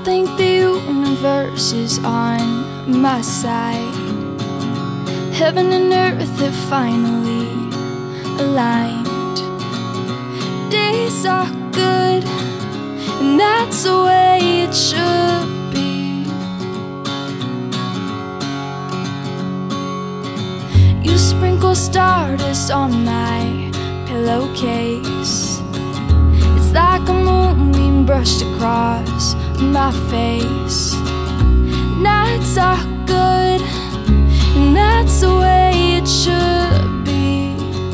think the universe is on my side. Heaven and earth have finally aligned. Days are good, and that's the way it should be. You sprinkle stardust on my pillowcase. It's like a moonbeam brushed across my face. Nights are good, and that's the way it should be.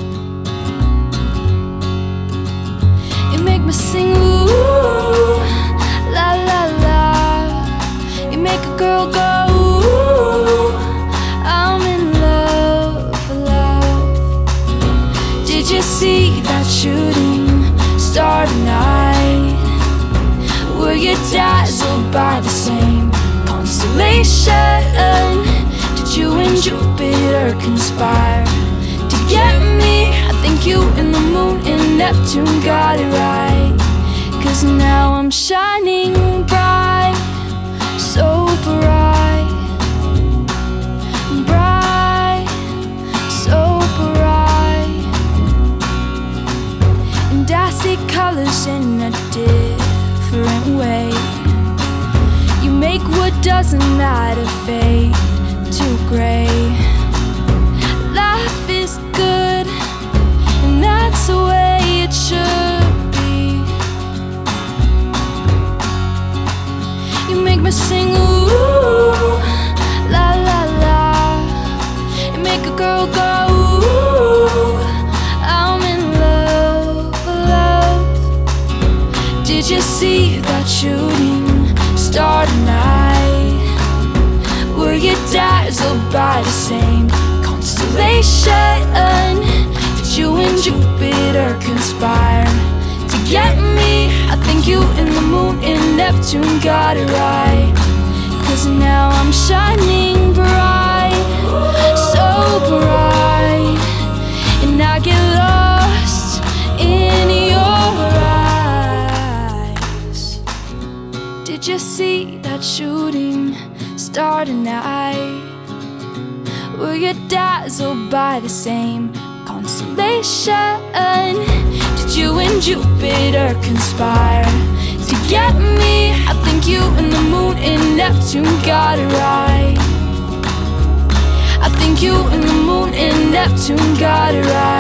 You make me sing ooh, la la la. You make a girl go ooh, I'm in love, love. Did you see that shooting star tonight? Were you dazzled by the same constellation? Did you and Jupiter conspire to get me? I think you and the moon and Neptune got it right. 'Cause now I'm shining bright, so bright, bright, so bright. And I see colors in a different way. You make what doesn't matter fade to gray. Life is good, and that's the way it should be. You make me sing ooh, la la la. You make a girl go ooh, I'm in love, love. Did you see that shooting star tonight? Were you dazzled by the same constellation? Did you and Jupiter conspire to get me? I think you and the moon and Neptune got it right. 'Cause now I'm shining bright, so bright. And I get lost in your eyes. Did you see that shooting star tonight? Were you dazzled by the same constellation? Did you and Jupiter conspire to get me? I think you and the moon and Neptune got it right. I think you and the moon and Neptune got it right.